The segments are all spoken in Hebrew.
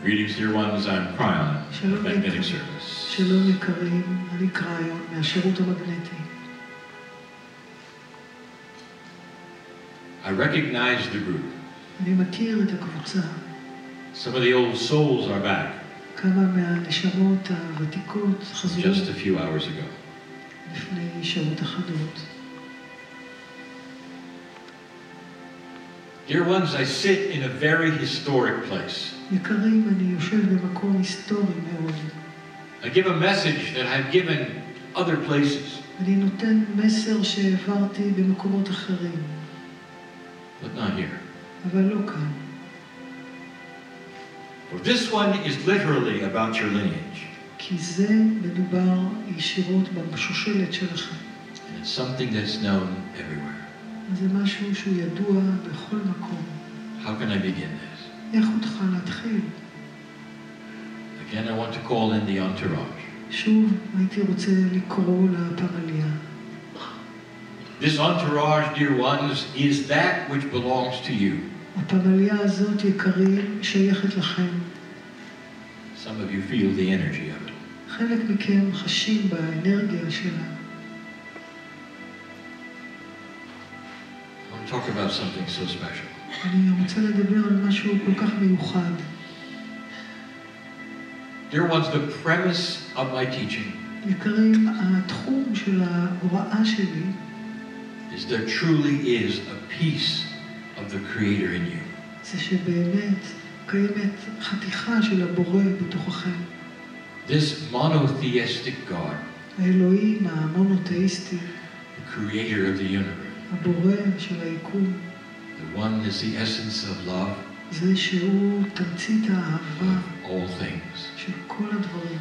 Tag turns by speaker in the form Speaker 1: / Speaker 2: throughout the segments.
Speaker 1: Greetings, dear ones. I'm Cryon of Magnetic Service.
Speaker 2: שלום יקרים, אני קריון מהשירות המגנטי.
Speaker 1: I recognize the group.
Speaker 2: אני מכיר את הקבוצה.
Speaker 1: Some of the old souls are back.
Speaker 2: כמה מהנשמות הוותיקות חזרו.
Speaker 1: Just a few hours ago.
Speaker 2: לפני שעות אחדות.
Speaker 1: Dear ones, I sit in a very historic place.
Speaker 2: יקרים, אני יושב במקום היסטורי מאוד.
Speaker 1: I give a message that I've given other places.
Speaker 2: אני נותן מסר שהעברתי במקומות אחרים.
Speaker 1: But not here.
Speaker 2: אבל לא כאן.
Speaker 1: For this one is literally about your lineage.
Speaker 2: כי זה מדובר ישירות בשושלת שלכם.
Speaker 1: And it's something that's known everywhere.
Speaker 2: זה משהו שהוא ידוע בכל מקום.
Speaker 1: How can I begin this?
Speaker 2: איך תוכל להתחיל?
Speaker 1: Again, I want to call in the entourage.
Speaker 2: שוב, הייתי רוצה לקרוא לפמליה.
Speaker 1: This entourage, dear ones, is that which belongs to you.
Speaker 2: הפמליה הזאת, יקרים, שייכת לכם.
Speaker 1: Some of you feel the energy of it.
Speaker 2: חלק מכם חשים באנרגיה שלה.
Speaker 1: I want to talk about something so special.
Speaker 2: אני רוצה לדבר על משהו כל כך מיוחד.
Speaker 1: Dear ones, the premise of my teaching
Speaker 2: יקרים, התחום של ההוראה שלי
Speaker 1: is there truly is a piece of the Creator in you.
Speaker 2: זה שבאמת קיימת חתיכה של הבורא בתוככם.
Speaker 1: This monotheistic God,
Speaker 2: האלוהים המונותאיסטי,
Speaker 1: the Creator of the universe,
Speaker 2: הבורא של היקום,
Speaker 1: the one is the essence of love
Speaker 2: זה שהוא תמצית האהבה
Speaker 1: of all things,
Speaker 2: של כל הדברים.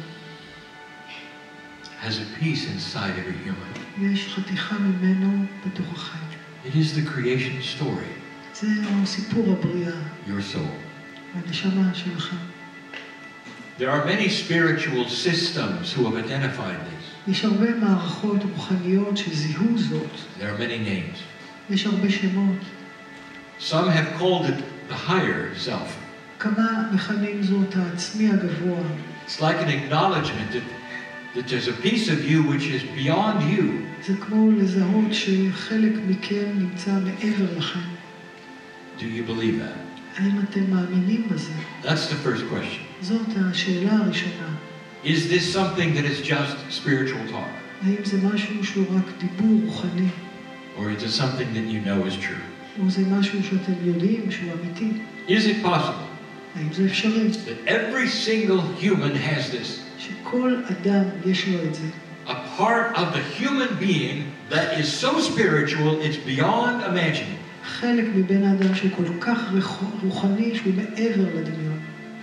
Speaker 1: has a piece inside every human.
Speaker 2: יש חתיכה ממנו בתוככם.
Speaker 1: It is the creation story,
Speaker 2: זה סיפור הבריאה,
Speaker 1: your soul.
Speaker 2: הנשמה שלכם.
Speaker 1: There are many spiritual systems who have identified this.
Speaker 2: יש הרבה מערכות רוחניות שזיהו זאת.
Speaker 1: There are many names.
Speaker 2: יש הרבה שמות.
Speaker 1: Some have called it the higher self.
Speaker 2: כמה מכנים זאת העצמי הגבוה.
Speaker 1: It's like an acknowledgement that there's a piece of you which is beyond you.
Speaker 2: זה כמו לזהות שחלק מכם נמצא מעבר לכם.
Speaker 1: Do you believe that?
Speaker 2: האם אתם מאמינים בזה?
Speaker 1: That's the first question.
Speaker 2: זאת השאלה הראשונה.
Speaker 1: Is this something that is just spiritual talk?
Speaker 2: האם זה משהו שהוא רק דיבור רוחני?
Speaker 1: Or is it something that you know is true?
Speaker 2: או זה משהו שאתם יודעים שהוא אמיתי?
Speaker 1: Is it possible
Speaker 2: האם זה אפשרי?
Speaker 1: that every single human has this?
Speaker 2: שכל אדם יש לו את זה.
Speaker 1: A part of the human being that is so spiritual it's beyond imagining.
Speaker 2: חלק מבן האדם שהוא כל כך רוחני שהוא מעבר לדמיון.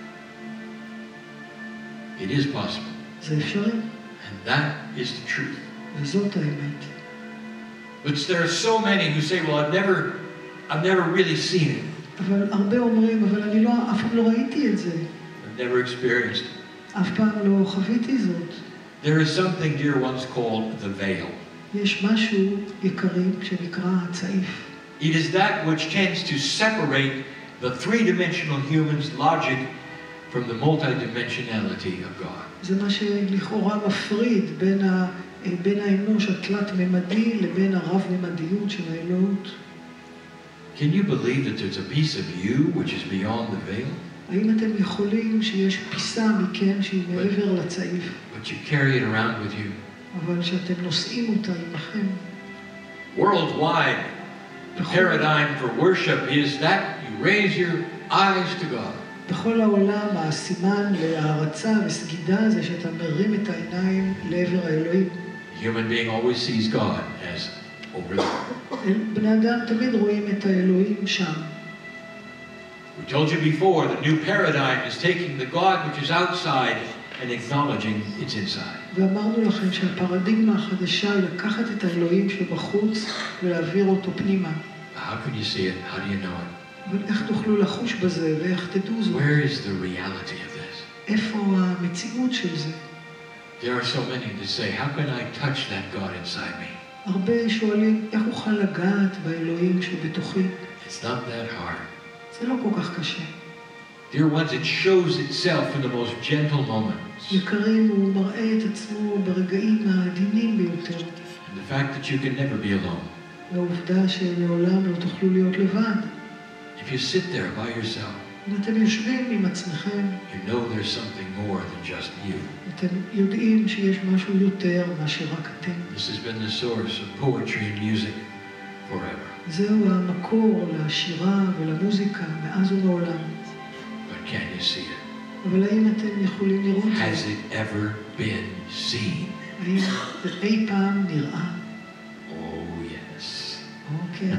Speaker 1: It is possible.
Speaker 2: זה אפשרי.
Speaker 1: And that is the truth.
Speaker 2: וזאת האמת.
Speaker 1: But there are so many who say, well, I've never really seen it.
Speaker 2: אבל הרבה אומרים, אבל אני אף פעם לא ראיתי את זה.
Speaker 1: I've never experienced it.
Speaker 2: אף פעם לא חוויתי זאת.
Speaker 1: There is something, dear ones, called the veil.
Speaker 2: יש משהו יקרים שנקרא הצעיף.
Speaker 1: It is that which tends to separate the three-dimensional human's logic from the multidimensionality of God.
Speaker 2: זה מה שלכאורה מפריד בין האנוש התלת-ממדי לבין הרב-ממדיות של האלוהות.
Speaker 1: Can you believe that there's a piece of you which is beyond the veil?
Speaker 2: האם אתם יכולים שיש פיסה מכם שהיא מעבר לצעיף?
Speaker 1: But you carry it around with you.
Speaker 2: אבל שאתם נושאים אותה עמכם.
Speaker 1: Worldwide, the paradigm for worship is that you raise your eyes to God.
Speaker 2: בכל העולם הסימן להערצה וסגידה זה שאתה מרים את העיניים לעבר האלוהים.
Speaker 1: Human being always sees God as over there.
Speaker 2: בני אדם תמיד רואים את האלוהים שם.
Speaker 1: We told you before, the new paradigm is taking the God which is outside and acknowledging its inside.
Speaker 2: ואמרנו לכם שהפרדיגמה החדשה היא לקחת את האלוהים שבחוץ ולהעביר אותו פנימה.
Speaker 1: How can you see it? How do you know it?
Speaker 2: אבל איך תוכלו לחוש בזה ואיך תדעו זאת?
Speaker 1: Where is the reality of this?
Speaker 2: איפה המציאות של זה?
Speaker 1: There are so many that say, how can I touch that God inside me?
Speaker 2: הרבה שואלים, איך אוכל לגעת באלוהים שבתוכי?
Speaker 1: It's not that hard.
Speaker 2: זה לא כל כך קשה.
Speaker 1: Dear ones, it shows itself in the most gentle moments.
Speaker 2: יקרים, הוא מראה את עצמו ברגעים העדינים ביותר.
Speaker 1: And the fact that you can never be alone.
Speaker 2: והעובדה שלעולם לא תוכלו להיות לבד.
Speaker 1: If you sit there by yourself,
Speaker 2: אם אתם יושבים עם עצמכם,
Speaker 1: you know there's something more than just you.
Speaker 2: אתם יודעים שיש משהו יותר מאשר רק אתם.
Speaker 1: This has been the source of poetry and music forever.
Speaker 2: זהו המקור לשירה ולמוזיקה מאז ומעולם.
Speaker 1: But can you see it?
Speaker 2: אבל האם אתם יכולים לראות את
Speaker 1: Has
Speaker 2: זה?
Speaker 1: it ever been seen?
Speaker 2: האם זה אי פעם נראה?
Speaker 1: Oh, yes.
Speaker 2: כן.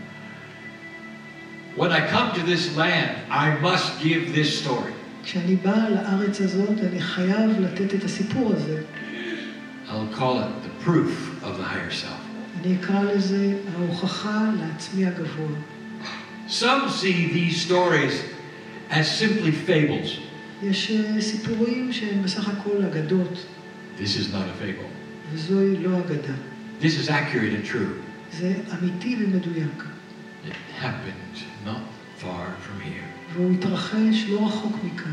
Speaker 1: When I come to this land, I must give this story.
Speaker 2: כשאני בא לארץ הזאת, אני חייב לתת את הסיפור הזה.
Speaker 1: I'll call it the proof of the higher self.
Speaker 2: אני אקרא לזה ההוכחה לעצמי הגבוה.
Speaker 1: Some see these stories as simply fables.
Speaker 2: יש סיפורים שהם בסך הכל אגדות,
Speaker 1: This is not a fable.
Speaker 2: וזוהי לא אגדה.
Speaker 1: This is accurate and true.
Speaker 2: זה אמיתי ומדויק.
Speaker 1: It happened not far from here.
Speaker 2: והוא התרחש לא רחוק מכאן.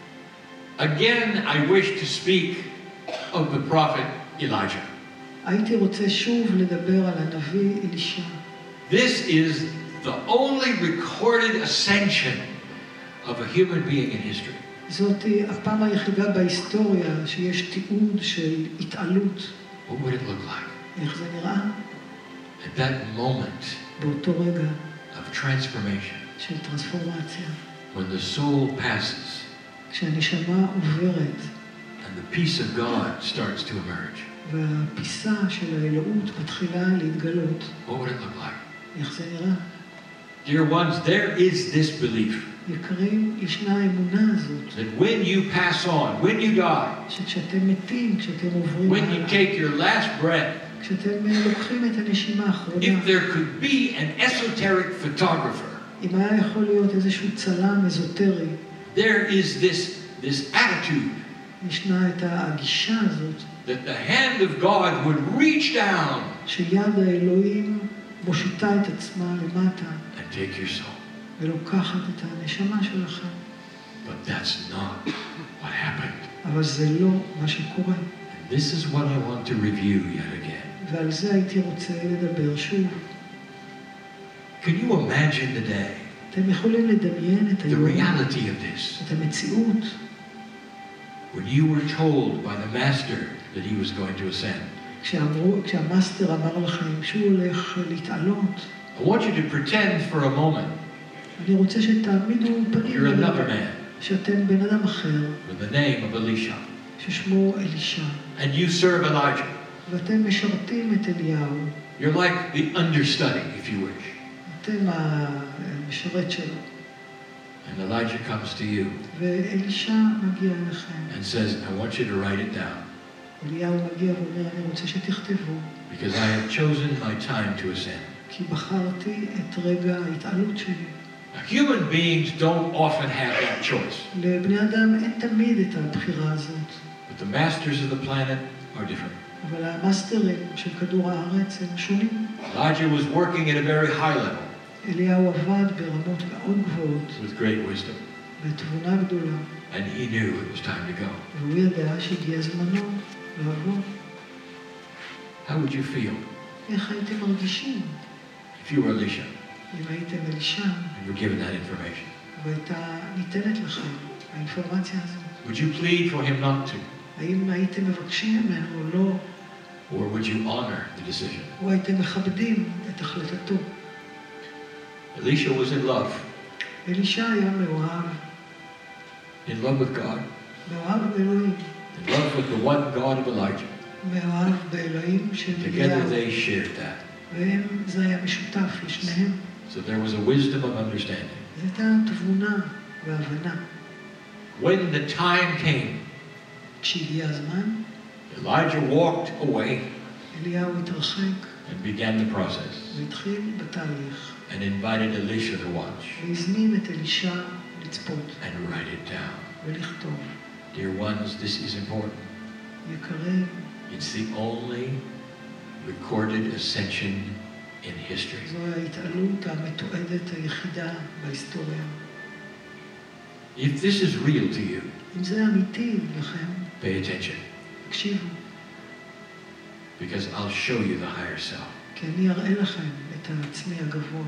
Speaker 1: Again, I wish to speak of the prophet Elijah.
Speaker 2: הייתי רוצה שוב לדבר על הנביא אלישע.
Speaker 1: This is the only recorded ascension of a human being in history.
Speaker 2: זאת הפעם היחידה בהיסטוריה שיש תיעוד של התעלות.
Speaker 1: What would it look like?
Speaker 2: איך זה נראה?
Speaker 1: At that moment
Speaker 2: באותו רגע
Speaker 1: of transformation,
Speaker 2: של טרנספורמציה.
Speaker 1: when the soul passes
Speaker 2: כשהנשמה עוברת
Speaker 1: and the peace of God starts to emerge,
Speaker 2: והפיסה של האלוהות מתחילה להתגלות.
Speaker 1: what would it look like?
Speaker 2: איך זה נראה?
Speaker 1: Dear ones, there is this belief
Speaker 2: יקרים, ישנה האמונה הזאת,
Speaker 1: that when you pass on, when you die,
Speaker 2: שכשאתם מתים, כשאתם עוברים
Speaker 1: when you
Speaker 2: הלאה,
Speaker 1: take your last breath,
Speaker 2: כשאתם לוקחים את הנשימה האחרונה,
Speaker 1: if there could be an esoteric photographer,
Speaker 2: אם היה יכול להיות איזשהו צלם אזוטרי,
Speaker 1: there is this attitude
Speaker 2: ישנה את הגישה הזאת,
Speaker 1: that the hand of God would reach down
Speaker 2: שיד האלוהים מושיטה את עצמה למטה,
Speaker 1: and take your soul.
Speaker 2: ולוקחת את הנשמה שלכם.
Speaker 1: But that's not what happened.
Speaker 2: אבל זה לא מה שקורה.
Speaker 1: And this is what I want to review yet again.
Speaker 2: ועל זה הייתי רוצה לדבר שוב.
Speaker 1: Can you imagine the day,
Speaker 2: אתם יכולים לדמיין את
Speaker 1: the
Speaker 2: היום,
Speaker 1: reality of this,
Speaker 2: את המציאות,
Speaker 1: when you were told by the master that he was going to ascend?
Speaker 2: כשהמאסטר אמר לכם שהוא הולך להתעלות,
Speaker 1: I want you to pretend for a moment
Speaker 2: אני רוצה שתעמידו פנים
Speaker 1: you're another
Speaker 2: אליו,
Speaker 1: man
Speaker 2: שאתם בן אדם אחר,
Speaker 1: with the name of Elisha,
Speaker 2: ששמו אלישע,
Speaker 1: and you serve Elijah.
Speaker 2: ואתם משרתים את אליהו,
Speaker 1: You're like the understudy, if you wish.
Speaker 2: אתם המשרת שלו,
Speaker 1: And Elijah comes to you
Speaker 2: ואלישע מגיע אליכם.
Speaker 1: and says, I want you to write it down
Speaker 2: אליהו מגיע ואומר, אני רוצה שתכתבו,
Speaker 1: because I have chosen my time to ascend.
Speaker 2: כי בחרתי את רגע ההתעלות שלי.
Speaker 1: Now, human beings don't often have that choice,
Speaker 2: לבני אדם אין תמיד את הבחירה הזאת,
Speaker 1: but the masters of the planet are different.
Speaker 2: אבל המאסטרים של כדור הארץ הם שונים.
Speaker 1: Elijah was working at a very high level
Speaker 2: אליהו עבד ברמות מאוד גבוהות,
Speaker 1: with great wisdom,
Speaker 2: בתבונה גדולה,
Speaker 1: and he knew it was time to go.
Speaker 2: והוא ידע שהגיע זמנו לעבור.
Speaker 1: How would you feel
Speaker 2: איך הייתם מרגישים
Speaker 1: if you were Elisha
Speaker 2: אם הייתם אלישע
Speaker 1: and were given that information?
Speaker 2: והייתה ניתנת לכם האינפורמציה הזאת?
Speaker 1: Would you plead for him not to,
Speaker 2: האם הייתם מבקשים ממנו או לא,
Speaker 1: or would you honor the decision?
Speaker 2: או הייתם מכבדים את החלטתו?
Speaker 1: Elisha was in love
Speaker 2: אלישע היה מאוהב,
Speaker 1: in love with God,
Speaker 2: מאוהב באלוהים,
Speaker 1: in love with the one God of Elijah.
Speaker 2: מאוהב באלוהים של
Speaker 1: Together
Speaker 2: אליהו,
Speaker 1: they shared that.
Speaker 2: זה היה משותף לשניהם.
Speaker 1: So there was a wisdom of understanding.
Speaker 2: זו הייתה תבונה והבנה.
Speaker 1: When the time came,
Speaker 2: כשהגיע הזמן,
Speaker 1: Elijah walked away
Speaker 2: אליהו התרחק
Speaker 1: and began the process
Speaker 2: והתחיל בתהליך,
Speaker 1: and invited Elisha to watch
Speaker 2: והזמין את אלישע לצפות
Speaker 1: and write it down.
Speaker 2: ולכתוב.
Speaker 1: Dear ones, this is important.
Speaker 2: יקרים,
Speaker 1: It's the only recorded ascension in history.
Speaker 2: זו ההתעלות המתועדת היחידה בהיסטוריה.
Speaker 1: If this is real to you,
Speaker 2: אם זה אמיתי לכם,
Speaker 1: pay attention,
Speaker 2: תקשיבו,
Speaker 1: because I'll show you the higher self.
Speaker 2: כי אני אראה לכם את העצמי הגבוה.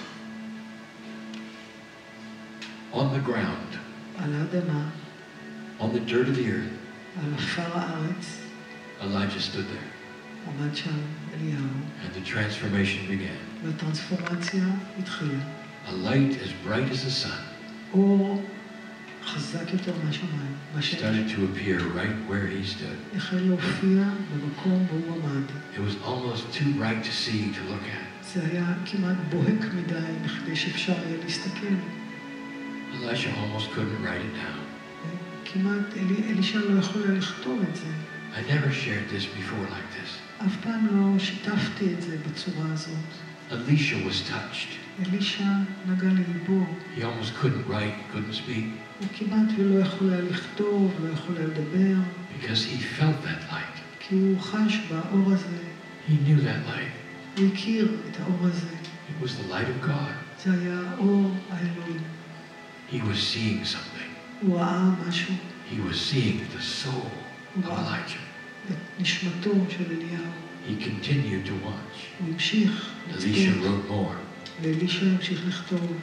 Speaker 1: On the ground,
Speaker 2: על האדמה,
Speaker 1: on the dirt of the earth,
Speaker 2: על עפר הארץ,
Speaker 1: Elijah stood there,
Speaker 2: עמד שם אליהו,
Speaker 1: and the transformation began.
Speaker 2: והטרנספורמציה התחילה.
Speaker 1: A light as bright as the sun
Speaker 2: אור חזק יותר מהשמיים, בשמש,
Speaker 1: started to appear right where he stood.
Speaker 2: החל להופיע במקום בו הוא עמד.
Speaker 1: It was almost too bright to see, to look at.
Speaker 2: זה היה כמעט בוהק מדי מכדי שאפשר היה להסתכל.
Speaker 1: Elisha almost couldn't write it down.
Speaker 2: כמעט אלישע לא יכול היה לכתוב את זה.
Speaker 1: I never shared this before like this.
Speaker 2: אף פעם לא שיתפתי את זה בצורה הזאת.
Speaker 1: Elisha was touched.
Speaker 2: אלישע נגע לליבו.
Speaker 1: He almost couldn't write, couldn't speak,
Speaker 2: הוא כמעט ולא יכול היה לכתוב, לא יכול היה לדבר,
Speaker 1: because he felt that light.
Speaker 2: כי הוא חש באור הזה.
Speaker 1: He knew that light.
Speaker 2: הוא הכיר את האור הזה.
Speaker 1: It was the light of God.
Speaker 2: זה היה אור האלוהים.
Speaker 1: He was seeing something.
Speaker 2: הוא ראה משהו,
Speaker 1: He was seeing the soul of
Speaker 2: Wow.
Speaker 1: Elijah.
Speaker 2: את נשמתו של אליהו.
Speaker 1: He continued to watch.
Speaker 2: הוא המשיך
Speaker 1: Elisha
Speaker 2: לצפות,
Speaker 1: wrote more.
Speaker 2: ואלישע המשיך לכתוב.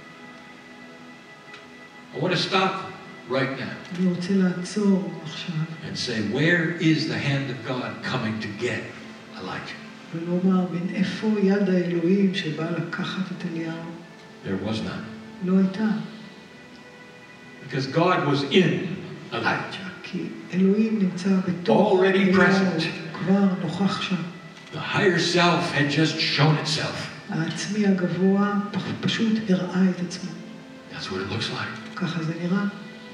Speaker 1: I want to stop right now
Speaker 2: אני רוצה לעצור עכשיו,
Speaker 1: and say, where is the hand of God coming to get Elijah?
Speaker 2: ולומר, בין איפה יד האלוהים שבא לקחת את אליהו?
Speaker 1: There was none.
Speaker 2: לא הייתה.
Speaker 1: Because God was in Elijah.
Speaker 2: כי אלוהים נמצא בתוך
Speaker 1: Already
Speaker 2: אליהו,
Speaker 1: present.
Speaker 2: כבר נוכח שם.
Speaker 1: The higher self had just shown itself.
Speaker 2: העצמי הגבוה פשוט הראה את עצמו.
Speaker 1: That's what it looks like.
Speaker 2: ככה זה נראה.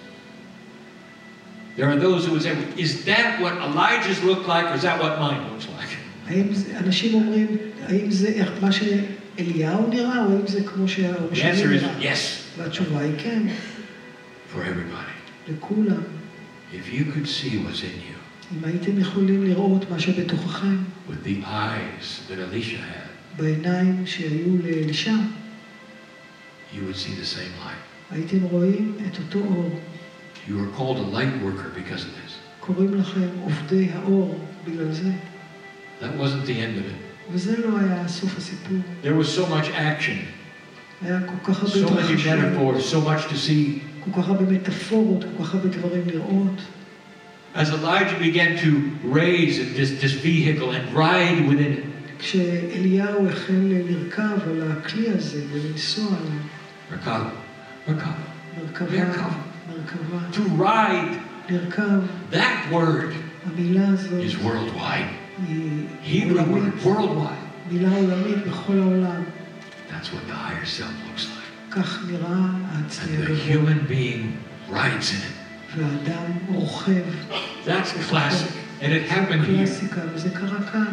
Speaker 1: There are those who would say, is that what Elijah's looked like, or is that what mine looks like?
Speaker 2: אנשים אומרים, האם זה מה שאליהו נראה, או האם זה כמו שהאור
Speaker 1: The
Speaker 2: שלי
Speaker 1: answer is
Speaker 2: נראה?
Speaker 1: yes,
Speaker 2: והתשובה היא כן,
Speaker 1: for everybody.
Speaker 2: לכולם.
Speaker 1: If you could see what's in you
Speaker 2: אם הייתם יכולים לראות מה שבתוככם,
Speaker 1: with the eyes that Elisha had,
Speaker 2: בעיניים שהיו לאלישע,
Speaker 1: you would see the same light.
Speaker 2: הייתם רואים את אותו אור.
Speaker 1: You were called a light worker because of this.
Speaker 2: קוראים לכם עובדי האור בגלל זה.
Speaker 1: That wasn't the end of it.
Speaker 2: וזה לא היה סוף הסיפור.
Speaker 1: There was so much action,
Speaker 2: היה כל כך הרבה
Speaker 1: so many
Speaker 2: התרחשות,
Speaker 1: metaphors, so much to see.
Speaker 2: כל כך הרבה מטאפורות, כל כך הרבה דברים לראות.
Speaker 1: As Elijah began to raise this vehicle and ride within it,
Speaker 2: כשאליהו החל לרכב על הכלי הזה ולנסוע עליו,
Speaker 1: Merkava,
Speaker 2: מרכבה,
Speaker 1: to ride,
Speaker 2: לרכב,
Speaker 1: that word
Speaker 2: המילה הזאת
Speaker 1: is worldwide.
Speaker 2: היא
Speaker 1: Hebrew
Speaker 2: עולמית,
Speaker 1: word, worldwide.
Speaker 2: מילה עולמית בכל העולם.
Speaker 1: That's what the higher self looks like.
Speaker 2: כך נראה העצמי
Speaker 1: And the
Speaker 2: הגבוה,
Speaker 1: human being rides in it.
Speaker 2: והאדם רוכב.
Speaker 1: That's classic. And it happened here.
Speaker 2: קלאסיקה, וזה קרה כאן.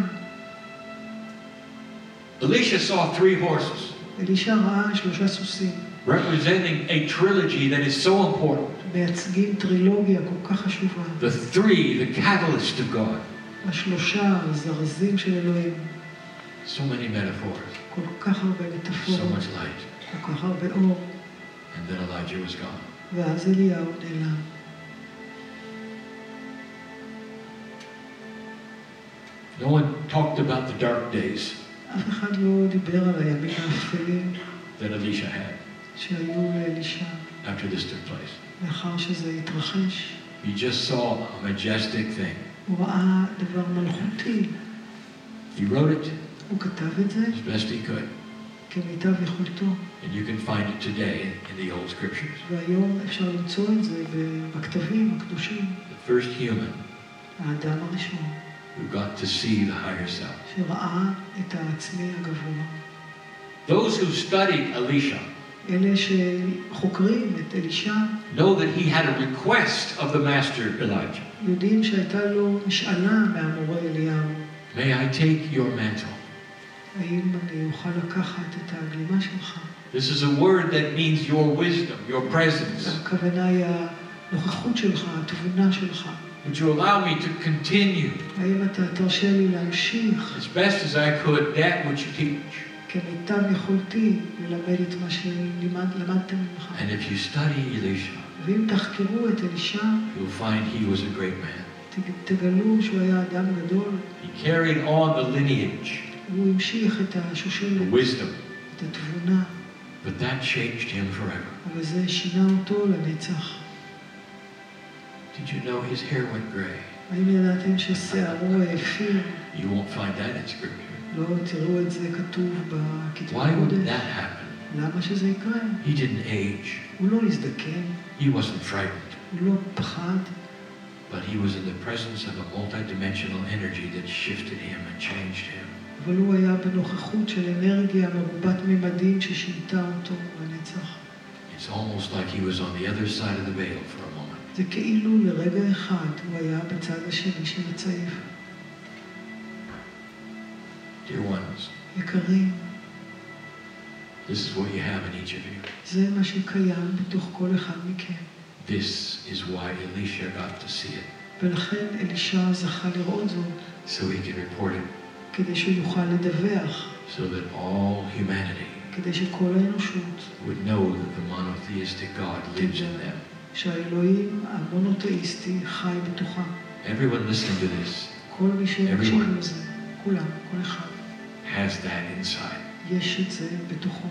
Speaker 1: Elisha saw 3 horses,
Speaker 2: אלישע ראה 3 סוסים,
Speaker 1: representing a trilogy that is so important.
Speaker 2: מייצגים טרילוגיה כל כך חשובה.
Speaker 1: The 3, the catalyst of God.
Speaker 2: 3 הזרזים של אלוהים,
Speaker 1: So many metaphors,
Speaker 2: כל כך הרבה
Speaker 1: so
Speaker 2: מטאפורות,
Speaker 1: much light.
Speaker 2: כל כך הרבה אור,
Speaker 1: And then Elijah was gone.
Speaker 2: ואז אליהו נעלם.
Speaker 1: No one talked about the dark days
Speaker 2: אף אחד לא דיבר על הימים האפלים
Speaker 1: that Elisha had
Speaker 2: שהיו לאלישע
Speaker 1: after this took place.
Speaker 2: לאחר שזה התרחש.
Speaker 1: He just saw a majestic thing.
Speaker 2: הוא ראה דבר מלכותי,
Speaker 1: He wrote it
Speaker 2: הוא כתב את זה
Speaker 1: as best he could.
Speaker 2: כמיטב יכולתו,
Speaker 1: And you can find it today in the old scriptures.
Speaker 2: והיום אפשר למצוא את זה בכתבים הקדושים.
Speaker 1: The first human
Speaker 2: האדם הראשון
Speaker 1: who got to see the higher self.
Speaker 2: שראה את העצמי הגבוה.
Speaker 1: Those who studied Elisha
Speaker 2: אלה שחוקרים את אלישע
Speaker 1: know that he had a request of the master Elijah.
Speaker 2: יודעים שהייתה לו משאלה מהמורה אליהו.
Speaker 1: May I take your mantle?
Speaker 2: האם אני אוכל לקחת את הגלימה שלך?
Speaker 1: This is a word that means your wisdom, your presence.
Speaker 2: הכוונה היא הנוכחות שלך, התבונה שלך.
Speaker 1: Would you allow me to continue
Speaker 2: האם אתה תרשה לי להמשיך
Speaker 1: as best as I could that which you teach?
Speaker 2: כמיטב יכולתי ללמד את מה שלמדתם ממך?
Speaker 1: And if you study Elisha,
Speaker 2: ואם תחקרו את אלישע,
Speaker 1: you'll find he was a great man.
Speaker 2: תגלו שהוא היה אדם גדול.
Speaker 1: He carried on the lineage,
Speaker 2: הוא המשיך את השושלת,
Speaker 1: the wisdom,
Speaker 2: את התבונה,
Speaker 1: but that changed him forever.
Speaker 2: אבל זה שינה אותו לנצח.
Speaker 1: Did you know his hair went gray?
Speaker 2: האם ידעתם ששערו העפיר?
Speaker 1: You won't find that in scripture.
Speaker 2: לא תראו את זה כתוב בכתבי
Speaker 1: Why would
Speaker 2: הקודש.
Speaker 1: that happen?
Speaker 2: למה שזה יקרה?
Speaker 1: He didn't age.
Speaker 2: הוא לא הזדקן,
Speaker 1: He wasn't frightened.
Speaker 2: הוא לא פחד,
Speaker 1: But he was in the presence of a multidimensional energy that shifted him and changed him.
Speaker 2: אבל הוא היה בנוכחות של אנרגיה מרובת ממדים ששינתה אותו לנצח.
Speaker 1: It's almost like he was on the other side of the veil for a moment.
Speaker 2: זה כאילו לרגע אחד הוא היה בצד השני של הצעיף.
Speaker 1: Dear ones,
Speaker 2: יקרים,
Speaker 1: this is what you have in each of you.
Speaker 2: זה מה שקיים בתוך כל אחד מכם.
Speaker 1: This is why Elisha got to see it,
Speaker 2: ולכן אלישע זכה לראות זאת,
Speaker 1: so he could report it,
Speaker 2: כדי שהוא יוכל לדווח,
Speaker 1: so that all humanity
Speaker 2: כדי שכל האנושות
Speaker 1: would know that the monotheistic God lives in them.
Speaker 2: שהאלוהים המונותאיסטי חי בתוכם.
Speaker 1: Everyone listening to this
Speaker 2: כל מי שמקשיב לזה, כולם, כל אחד,
Speaker 1: has that inside.
Speaker 2: יש את זה בתוכו.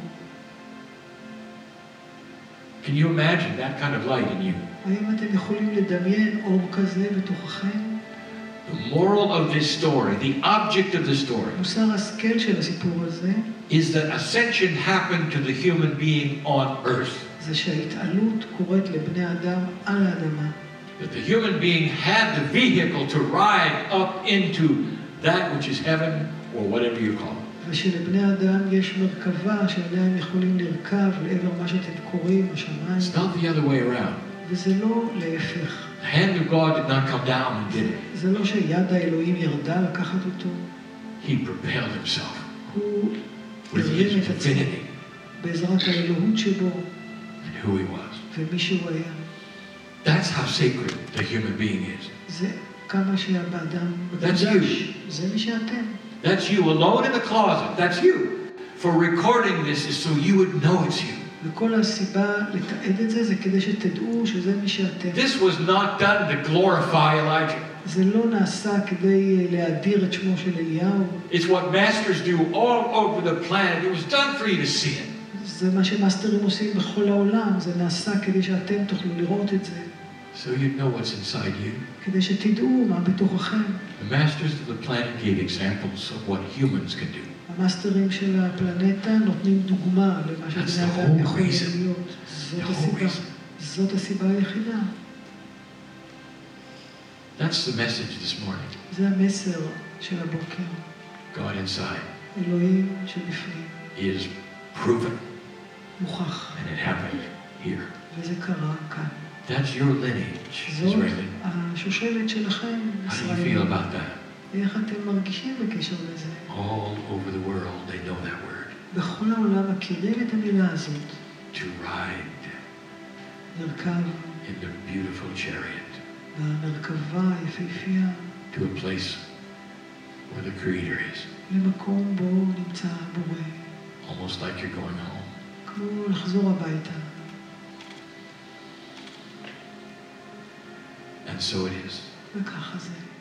Speaker 1: Can you imagine that kind of light in you?
Speaker 2: האם אתם יכולים לדמיין אור כזה בתוככם?
Speaker 1: The moral of this story, the object of the story,
Speaker 2: מוסר השכל של הסיפור הזה,
Speaker 1: is that ascension happened to the human being on earth.
Speaker 2: זה שההתעלות קורית לבני אדם על האדמה.
Speaker 1: That the human being had the vehicle to ride up into that which is heaven, or whatever you call it.
Speaker 2: ושלבני אדם יש מרכבה שעליה הם יכולים לרכב לעבר מה שאתם קוראים השמיים.
Speaker 1: It's not the other way around.
Speaker 2: וזה לא להפך.
Speaker 1: The hand of God did not come down and did it.
Speaker 2: זה לא שיד האלוהים ירדה לקחת אותו.
Speaker 1: He propelled himself
Speaker 2: הוא
Speaker 1: with
Speaker 2: הרים
Speaker 1: his
Speaker 2: את עצמו
Speaker 1: divinity
Speaker 2: בעזרת האלוהות שבו
Speaker 1: and who he was.
Speaker 2: ומי שהוא היה.
Speaker 1: That's how sacred the human being is.
Speaker 2: זה כמה שהאדם
Speaker 1: That's
Speaker 2: מקודש.
Speaker 1: you.
Speaker 2: זה מי שאתם.
Speaker 1: That's you alone in the closet. That's you. For recording this is so you would know it's you.
Speaker 2: וכל הסיבה לתעד את זה, זה כדי שתדעו שזה מי שאתם.
Speaker 1: This was not done to glorify Elijah.
Speaker 2: זה לא נעשה כדי להאדיר את שמו של אליהו.
Speaker 1: It's what masters do all over the planet. It was done for you to see it.
Speaker 2: זה מה שמאסטרים עושים בכל העולם. זה נעשה כדי שאתם תוכלו לראות את זה.
Speaker 1: So you'd know what's inside you.
Speaker 2: כדי שתדעו מה בתוככם.
Speaker 1: The masters of the planet gave examples of what humans can do.
Speaker 2: המאסטרים של הפלנטה נותנים דוגמה למה שבני אדם יכולים להיות. זאת הסיבה היחידה.
Speaker 1: That's the message this morning.
Speaker 2: זה המסר של הבוקר.
Speaker 1: God inside
Speaker 2: אלוהים שבפנים.
Speaker 1: is proven,
Speaker 2: מוכח.
Speaker 1: and it happened here.
Speaker 2: וזה קרה כאן.
Speaker 1: That's your lineage,
Speaker 2: זאת
Speaker 1: Israeli.
Speaker 2: השושלת שלכם,
Speaker 1: How do you
Speaker 2: ישראלים.
Speaker 1: feel about that?
Speaker 2: איך אתם מרגישים בקשר לזה?
Speaker 1: All over the world, they know that word.
Speaker 2: בכל העולם מכירים את המילה הזאת.
Speaker 1: To ride
Speaker 2: לרכב
Speaker 1: in the beautiful chariot
Speaker 2: במרכבה היפהפייה,
Speaker 1: to a place where the Creator is.
Speaker 2: למקום בו נמצא הבורא.
Speaker 1: Almost like you're going home.
Speaker 2: כמו לחזור הביתה.
Speaker 1: And so it is.
Speaker 2: וככה זה.